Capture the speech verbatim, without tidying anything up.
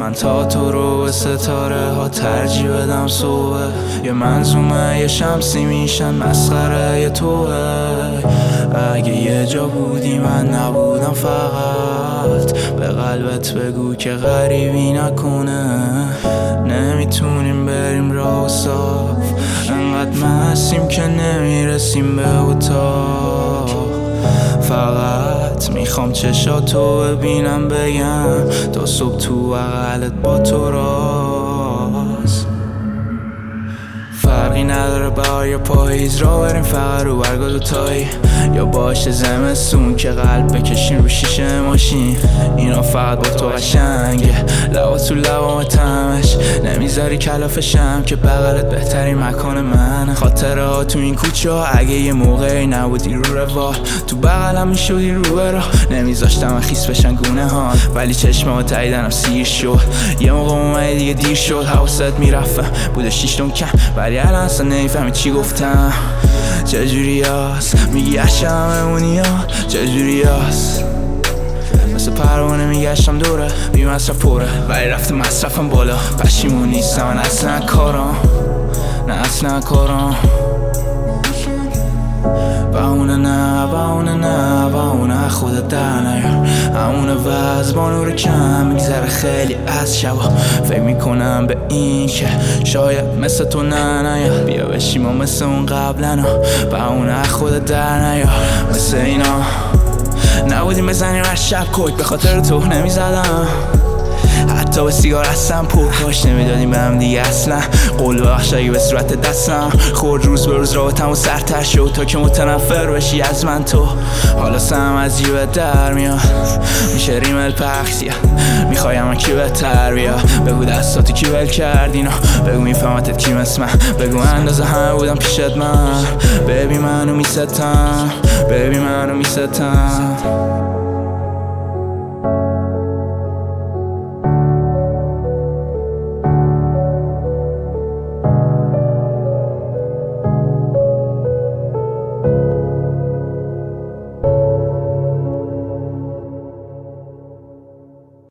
من تا تو رو به ستاره ها ترجیح بدم صبح. یه منظومه یه شمسی میشن مسخره یه توه. اگه یه جا بودی من نبودم فقط به قلبت بگو که غریبی نکنه. نمیتونیم بریم راه صاف، انقدر مستیم که نمیرسیم به اتاق. فقط میخوام چشاتو ببینم بگم تا صبح تو بغلت با تو راست. فرقی نداره بهار یا پاییز، را بریم فقط رو برگا دوتایی، یا باشه زمستون که قلب بکشیم رو شیشه ماشین. اینا فقط با تو قشنگه، لبا تو لبام تمش نمیذاری کلافشم که بغلت بهترین مکان من. خاطره ها تو این کوچه ها، اگه یه موقعی نبودی رو روال تو بغلم میشدی رو برا. نمیذاشتم خیس بشن گونه ها، ولی چشمه تاییدنم سیر شد. یه موقع اومدی دیگه دیر شد، حواست میرفتم بوده شیشتون کم، ولی الان اصلا نمیفهمی چی گفتم. چجوری هست میگی عشقم بمونی ها، چجوری هست مثل پروانه میگشتم دوره بی مصرف پره، ولی رفت مصرفم بالا. پشیمون نیستم من اصلا کارم، نه اصلا کارم. بهونه نه بهونه نه بهونه خودت در نیار. همونه وز با نور کم میگذره خیلی از شبا. فکر میکنم به این که شاید مثل تو نه نیاد، بیا بشیم ما مثل اون قبلنا. بهونه خودت در نیار مثل اینا نبودیم بزنیم هر شب کوک، به خاطر تو نمیزدم حتی به سیگار هستم پرکاش نمیدادیم به هم دیگه اصلا. قول ببخش اگه به صورت دستم خورد روز به روز رابطم و سرتر شد تا که متنفر بشی از من تو. حالا سم از جیبت در میاد میشه ریمل پخصیه، میخوایم من کی بهتر بیا. بگو دستاتو کی ول کرد اینا، بگو میفهمتت کی مثل من، بگو اندازه همه بودم پیشت من. ببین منو میستم ببین منو میستم